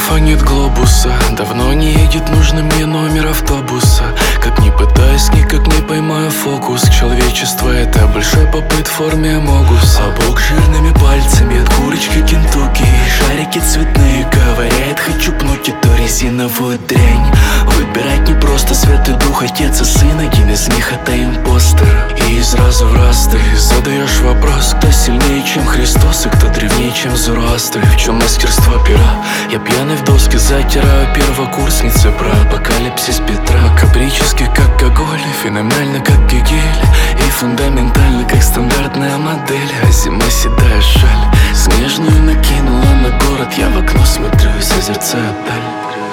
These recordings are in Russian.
билетов, а нет глобуса. Давно не едет нужный мне номер автобуса. Как ни пытаюсь, никак не поймаю фокус. Человечество — это большой попыт в форме амогус. А Бог жирными пальцами от курочки Кентукки шарики цветные ковыряет. Хочу пнуть эту резиновую дрянь. Выбирать не просто Святый Дух, Отец и Сын. Один из них — это импостер. И из раза в раз ты задаешь вопрос: кто сильнее, чем Христос, и кто древнее, чем Зороастр? В чем мастерство пера? Я пьяный в доски затираю первокурсницы про апокалипсис Петра. Макабрически, как Гоголь, феноменально, как Гегель, и фундаментально, как стандартная модель. А зима седая шаль снежную накинула на город. Я в окно смотрю и созерцаю даль.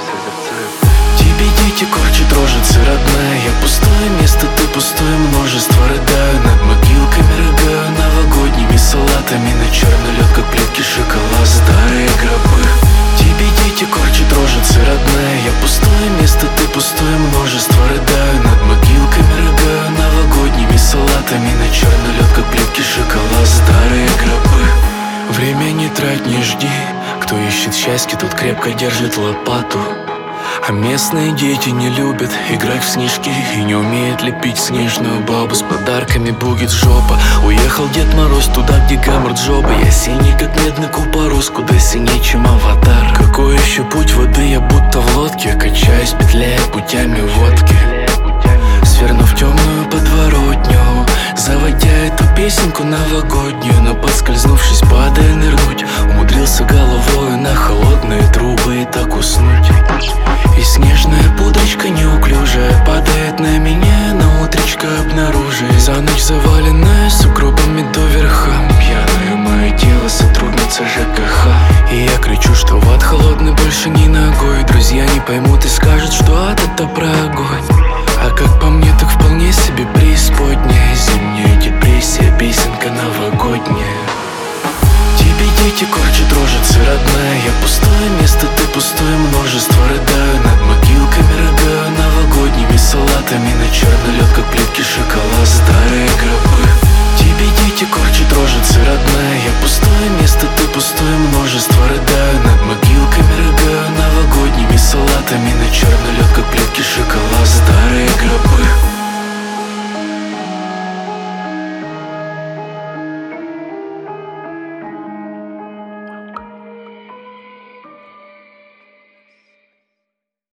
Тебе дети корчат рожицы, родная. Я пустое место, ты пустое множество. Рыдаю над могилками, рыгаю новогодними салатами. На черный лед, как плитки шоколад, старые гробы. Тебе дети корчат рожицы, родная. Я пустое место, ты пустое множество. Рыдаю над могилками, рыгаю новогодними салатами. На черный лед, как плитки шоколад, старые гробы. Время не трать, не жди. Кто ищет счастье, тот крепко держит лопату. А местные дети не любят играть в снежки и не умеют лепить снежную бабу. С подарками бугит жопа. Уехал Дед Мороз туда, где гаммер джоба. Я синий, как медный купорос, куда синее, чем аватар. Какой еще путь воды, я будто в лодке качаюсь, петляя путями водки. Свернув темную подворотню, заводя эту песенку новогоднюю. Но подскользнувшись, падая нырнуть, умудрился головою на холодные трубы и так уснуть. И снежная пудрочка неуклюжая падает на меня, на утречко обнаружив. За ночь заваленная сугробами до верха. Пьяное мое тело, сотрудница ЖКХ. И я кричу, что в ад холодный больше ни ногой. Друзья не поймут и скажут, что ад — это про огонь. А как по мне, так вполне себе преисподняя. Зимняя депрессия, песенка новогодняя. Тебе дети корчат рожицы, родная. Я пустое место, ты пустое множество. Рыдаю над могилками, рыгаю новогодними салатами. На черный лед, как плитки шоколад, старые гробы. Тебе дети корчат рожицы, родная. Я пустое место, ты пустое множество. Рыдаю над могилками, рыгаю новогодними салатами. На черный лед, как плитки